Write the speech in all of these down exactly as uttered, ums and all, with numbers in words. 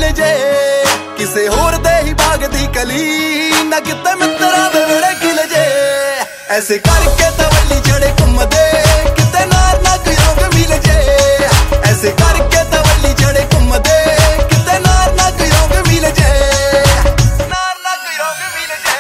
मिल जे किसे होर दे ही बाग दी कली ना किते मित्रा दे वेड़े खिल जे ऐसे करके तवली चढ़े घुमदे किते नार ना कोई रोग मिल जे ऐसे करके तवली चढ़े घुमदे किते नार ना कोई रोग मिल जे नार ना कोई रोग मिल जे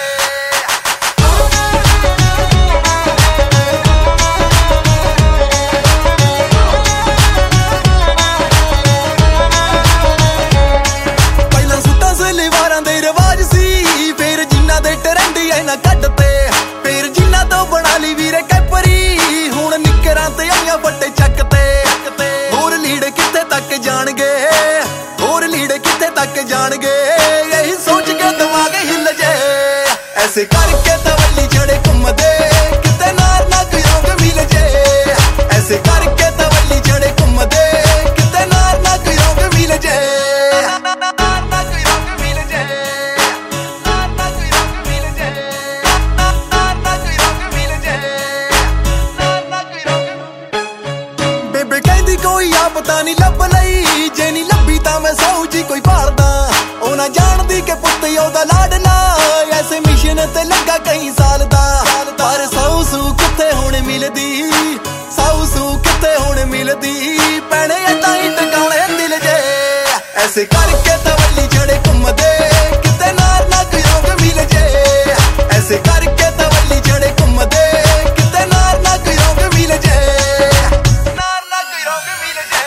पहला सुट्टा सलवारां दे रिवाज सी फिर जिन्ना दे ट्रेंड ऐ ना कटते फिर जिन्ना तो बना ली वीरे कैपरी हुण निकरां ते आईयां बड़े चकते होर लीड़े किथे तक जाणगे होर लीड़े किथे तक जाणगे यही सोच के दिमाग हिल जे ऐसे करके तवली चढ़े घुमदे किते नार ना कोई रोग मिल जे ऐसे करके तवली चढ़े घुमदे किते नार ना कोई रोग मिल जे नार ना कोई रोग मिल जे नार ना कोई रोग मिल जे नार ना कोई रोग मिल जे नार ना कोई रोग बेबे कहंदी कोई आ पता नहीं लभ लई जे नहीं लभी तां मैं सौ जी कोई भालदा ओ ना जानदी कि पुੱਤ ओदा लाडला ऐसे मिशन ते लगा कई साल दा पर सौ सू किथे हुण मिलदी सौ सू किथे हुण मिलदी पैणे इदां ही टकाणे दिल जे ऐसे करके तवली चढ़े घुमदे किते नार ना कोई रोग मिल जे ऐसे करके तवली चढ़े घुमदे किते नार ना कोई रोग मिल जे नार ना कोई रोग मिल जे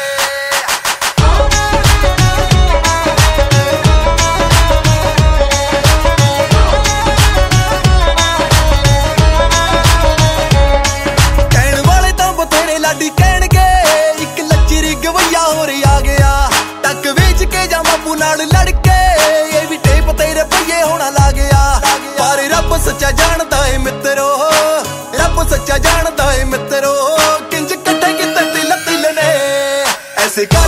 कहण वाले तां बथेरे लाडी कहणगे इक लच्चरी गवैया होर आ गया टक वेच के जा बापू नाल लड़के ये भी टेप तेरे पईए होना ला गया पर रब सच्चा जानदा है मित्रो रब सच्चा जानदा है मित्रो किंज कट्ठे किते दिल तिल ने ऐसे कर